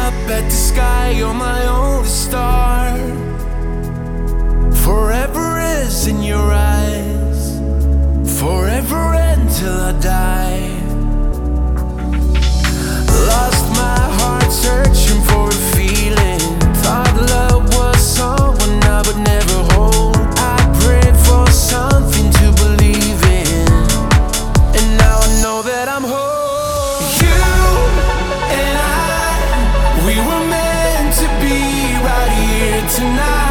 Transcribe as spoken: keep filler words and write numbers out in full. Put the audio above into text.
up at the sky, you're my only star. Forever is in your eyes, forever until I die. Lost my heart searching for a feeling. Thought love was someone I would never hold. I prayed for something to believe in, and now I know that I'm whole. You and I, we were meant to be right here tonight.